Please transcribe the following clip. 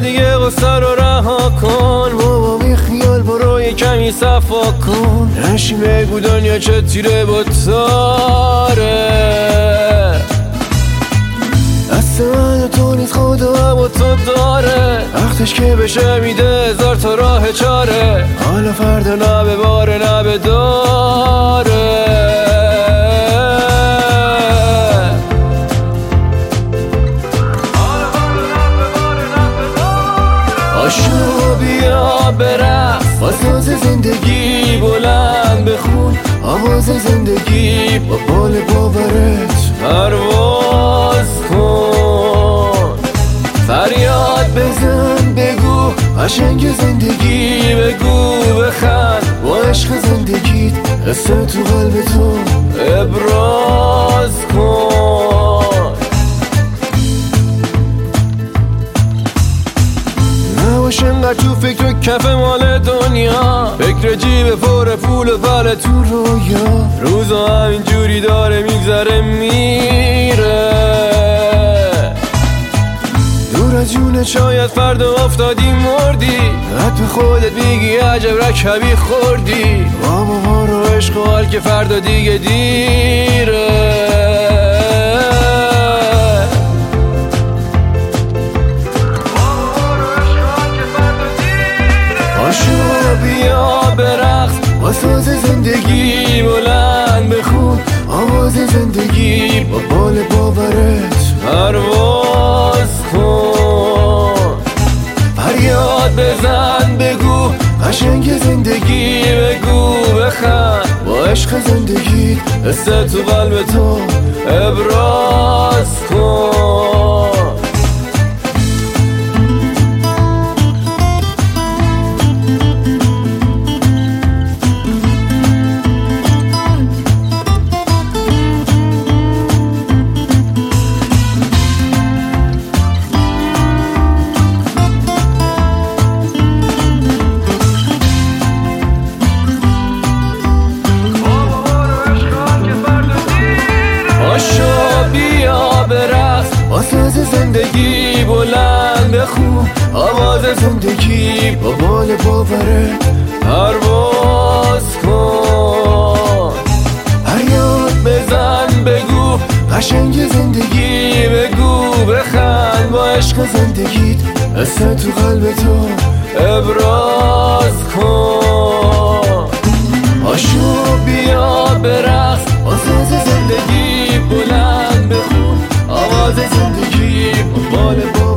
دیگه غصه رو رها کن، بابا بی خیال برو یه کمی صفا کن. نشیم بگو دنیا چه تیره با تاره، دست من تو نیست خدا با تو داره. وقتش که بشه میده هزار تا راه چاره، حالا فردا نه به باره نه به داره. آشو بیا برقص با ساز زندگی، بلند بخون آواز زندگی. با بال باورت پرواز کن، فریاد بزن بگو قشنگ زندگی، بگو بخند با عشق زندگیت، حس تو قلب تو ابراز کن. نباش انقدر تو فکر و کف مال دنیا، فکر جیب پر پول و پل تو رویا. روزا همینجوری داره میگذره میره، دور از جونه شاید فردا افتادی مردی، حد به خودت میگی عجب رکبی خوردی. بابا رو عشق و حال که فردا دیگه دیره. آشو بیا برقص با ساز زندگی، بلند بخون آواز زندگی. با بال باورت پرواز کن، فریاد بزن بگو قشنگ زندگی، بگو بخند با عشق زندگی، حس تو قلب تو ابراز کن. آشو بیا برقص با ساز زندگی، بلند بخون آواز زندگی. با بال باورت پرواز کن، فریاد بزن بگو قشنگ زندگی، بگو بخند با عشق زندگیت، حس تو قلب تو ابراز کن. آشو بیا برقص با ساز زندگی، بلند بخون آواز زندگی. با بال